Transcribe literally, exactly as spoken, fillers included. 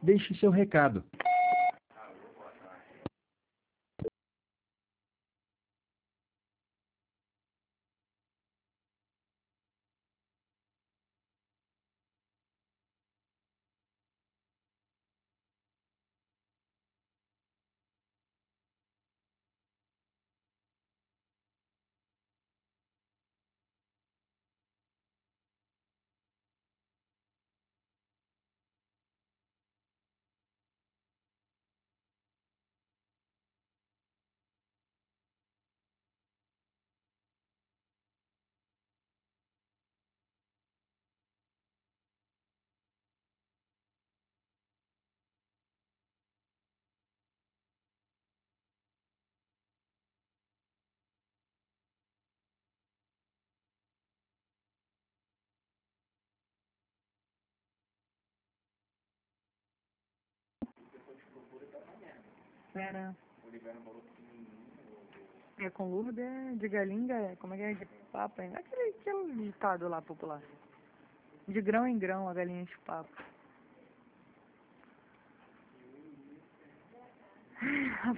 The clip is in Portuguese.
Deixe seu recado. Era. É com Lourdes é de galinha, é, como é que é? De papo, é aquele, aquele ditado lá popular. De grão em grão a galinha enche o papo.